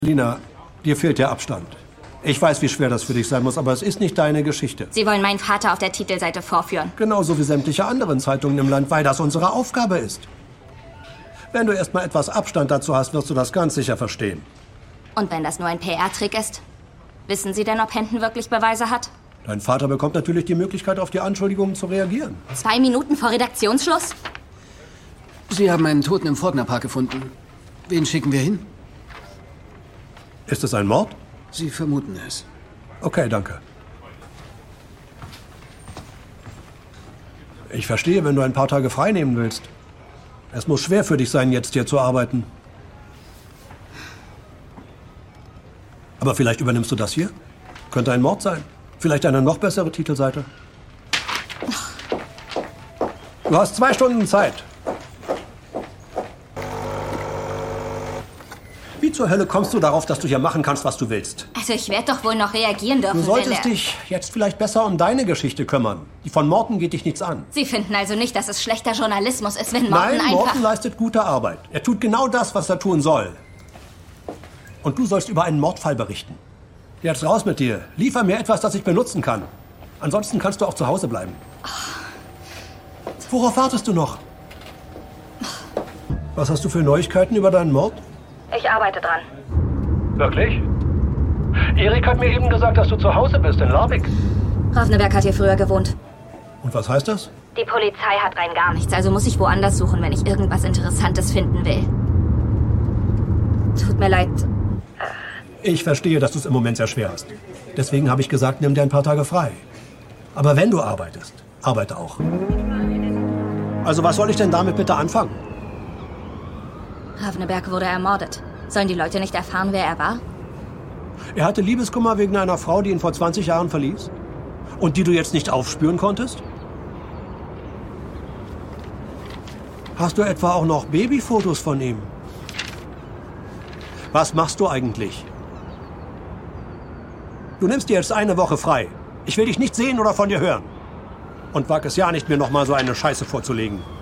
Lina, dir fehlt der Abstand. Ich weiß, wie schwer das für dich sein muss, aber es ist nicht deine Geschichte. Sie wollen meinen Vater auf der Titelseite vorführen. Genauso wie sämtliche anderen Zeitungen im Land, weil das unsere Aufgabe ist. Wenn du erst mal etwas Abstand dazu hast, wirst du das ganz sicher verstehen. Und wenn das nur ein PR-Trick ist? Wissen Sie denn, ob Hinton wirklich Beweise hat? Dein Vater bekommt natürlich die Möglichkeit, auf die Anschuldigungen zu reagieren. 2 Minuten vor Redaktionsschluss? Sie haben einen Toten im Faulkner-Park gefunden. Wen schicken wir hin? Ist es ein Mord? Sie vermuten es. Okay, danke. Ich verstehe, wenn du ein paar Tage frei nehmen willst. Es muss schwer für dich sein, jetzt hier zu arbeiten. Aber vielleicht übernimmst du das hier? Könnte ein Mord sein. Vielleicht eine noch bessere Titelseite. Du hast 2 Stunden Zeit. Wie zur Hölle kommst du darauf, dass du hier machen kannst, was du willst? Also ich werde doch wohl noch reagieren dürfen, Du solltest dich jetzt vielleicht besser um deine Geschichte kümmern. Die von Morton geht dich nichts an. Sie finden also nicht, dass es schlechter Journalismus ist, wenn Morton Nein, einfach... Morton leistet gute Arbeit. Er tut genau das, was er tun soll. Und du sollst über einen Mordfall berichten. Jetzt raus mit dir. Liefer mir etwas, das ich benutzen kann. Ansonsten kannst du auch zu Hause bleiben. Worauf wartest du noch? Was hast du für Neuigkeiten über deinen Mord? Ich arbeite dran. Wirklich? Erik hat mir eben gesagt, dass du zu Hause bist in Larvik. Ravneberg hat hier früher gewohnt. Und was heißt das? Die Polizei hat rein gar nichts, also muss ich woanders suchen, wenn ich irgendwas Interessantes finden will. Tut mir leid. Ich verstehe, dass du es im Moment sehr schwer hast. Deswegen habe ich gesagt, nimm dir ein paar Tage frei. Aber wenn du arbeitest, arbeite auch. Also was soll ich denn damit bitte anfangen? Ravneberg wurde ermordet. Sollen die Leute nicht erfahren, wer er war? Er hatte Liebeskummer wegen einer Frau, die ihn vor 20 Jahren verließ? Und die du jetzt nicht aufspüren konntest? Hast du etwa auch noch Babyfotos von ihm? Was machst du eigentlich? Du nimmst dir jetzt eine Woche frei. Ich will dich nicht sehen oder von dir hören. Und wag es ja nicht, mir noch mal so eine Scheiße vorzulegen.